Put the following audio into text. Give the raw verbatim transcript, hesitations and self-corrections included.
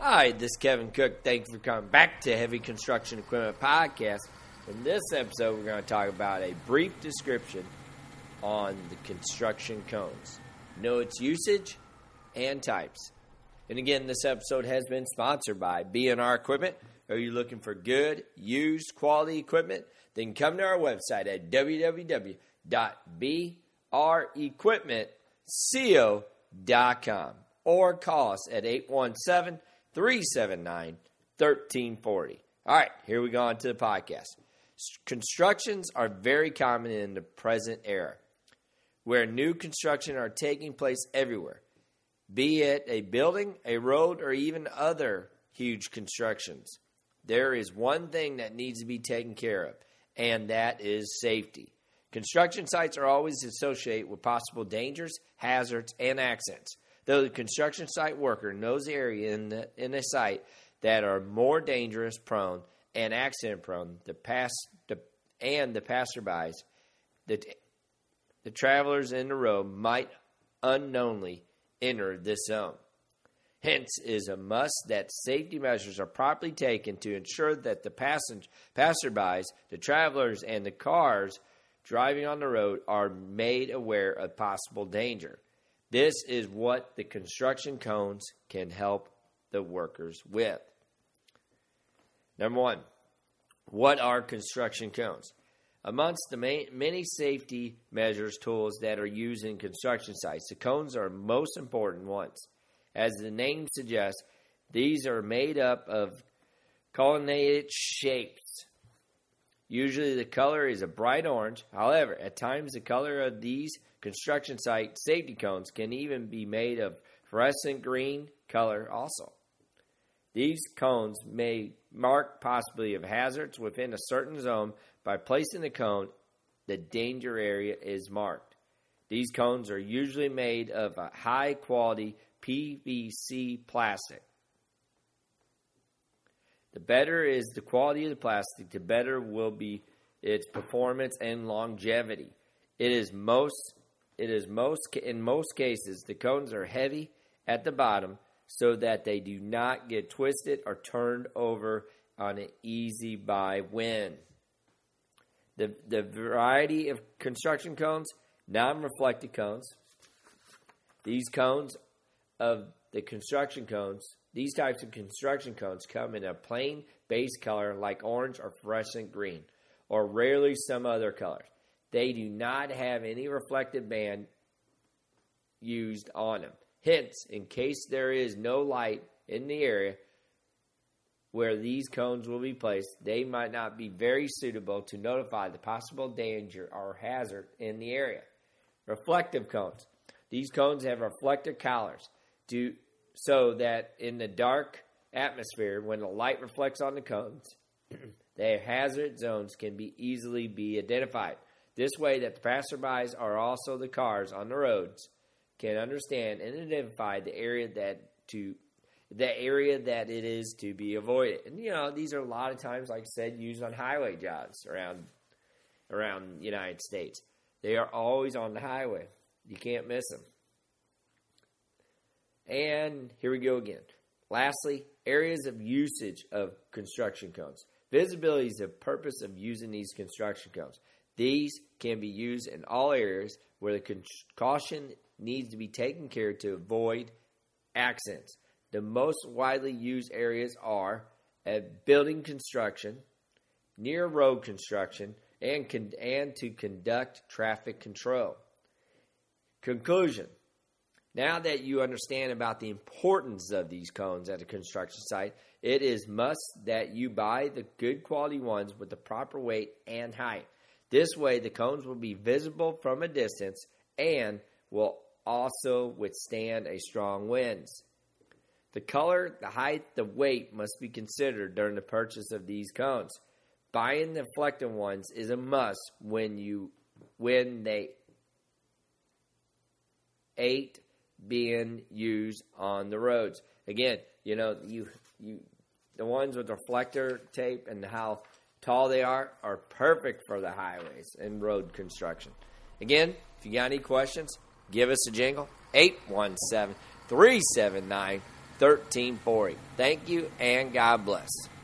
Hi, this is Kevin Cook. Thank you for coming back to Heavy Construction Equipment Podcast. In this episode, we're going to talk about a brief description on the construction cones. Know its usage and types. And again, this episode has been sponsored by B and R Equipment. Are you looking for good, used, quality equipment? Then come to our website at w w w dot b r equipment co dot com or call us at eight one seven, three seven nine, one three four zero. All right, here we go on to the podcast. Constructions are very common in the present era, where new construction are taking place everywhere, be it a building, a road, or even other huge constructions. There is one thing that needs to be taken care of, and that is safety. Construction sites are always associated with possible dangers, hazards, and accidents. Though the construction site worker knows the area in the in a site that are more dangerous, prone, and accident prone, the pass the and the passerbys, the the travelers in the road might unknowingly enter this zone. Hence, it is a must that safety measures are properly taken to ensure that the passenger, passerbys, the travelers, and the cars driving on the road are made aware of possible danger. This is what the construction cones can help the workers with. Number one, what are construction cones? Amongst the main, many safety measures tools that are used in construction sites, the cones are most important ones. As the name suggests, these are made up of colonnaded shapes. Usually the color is a bright orange. However, at times the color of these construction site safety cones can even be made of fluorescent green color also. These cones may mark possibility of hazards within a certain zone. By placing the cone, the danger area is marked. These cones are usually made of a high quality P V C plastic. The better is the quality of the plastic, the better will be its performance and longevity. It is most, it is most, in most cases, the cones are heavy at the bottom so that they do not get twisted or turned over on an easy by wind. The, the variety of construction cones, non-reflective cones. These cones of the construction cones, these types of construction cones come in a plain base color like orange or fluorescent green, or rarely some other colors. They do not have any reflective band used on them. Hence, in case there is no light in the area where these cones will be placed, they might not be very suitable to notify the possible danger or hazard in the area. Reflective cones. These cones have reflective collars to, so that in the dark atmosphere, when the light reflects on the cones, their hazard zones can be easily be identified. This way that the passerbys are also the cars on the roads can understand and identify the area that to the area that it is to be avoided. And you know, these are a lot of times, like I said, used on highway jobs around around the United States. They are always on the highway. You can't miss them. And here we go again. Lastly, areas of usage of construction cones. Visibility is the purpose of using these construction cones. These can be used in all areas where the con- caution needs to be taken care of to avoid accidents. The most widely used areas are at building construction, near road construction, and, con- and to conduct traffic control. Conclusion. Now that you understand about the importance of these cones at a construction site, it is must that you buy the good quality ones with the proper weight and height. This way, the cones will be visible from a distance and will also withstand a strong winds. The color, the height, the weight must be considered during the purchase of these cones. Buying the reflective ones is a must when you when they eight being used on the roads. Again, you know, you you the ones with reflector tape and how tall they are are perfect for the highways and road construction. Again, if you got any questions, give us a jingle. eight one seven, three seven nine, thirteen forty. Thank you, and God bless.